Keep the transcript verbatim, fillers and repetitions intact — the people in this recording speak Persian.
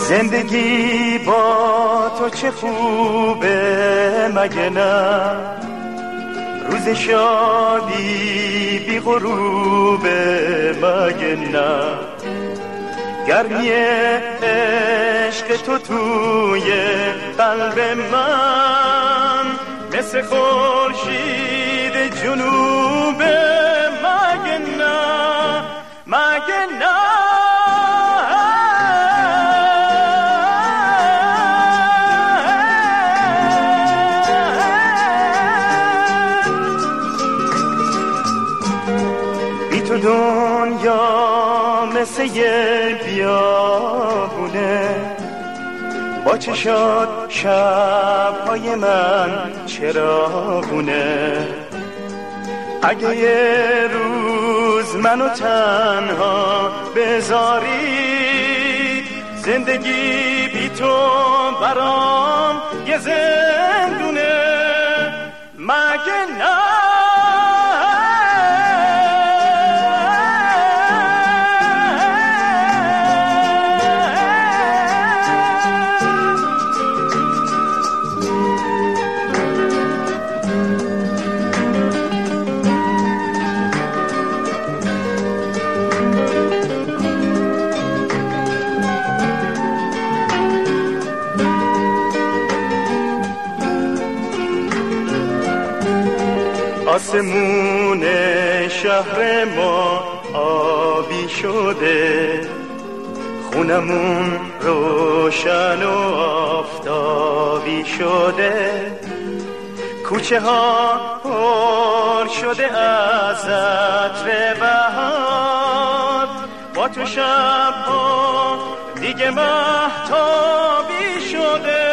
زندگی با تو چه خوبه مگه نه، روز شادی بی غروبه مگه نه، گرمی عشق تو توی قلب من مثل خورشید جنوبه مگه نه، مگه نه. تو دنیا مثل یه بیابونه، با چشات شبهای من چراغونه، اگه یه روز منو تنها بذاری، زندگی بی تو برام یه زندونه مگه نه. آسمون شهر ما آبی شده، خونمون روشن و آفتابی شده، کوچه ها پر شده از عطر بهار، با تو شب ها دیگه مهتابی شده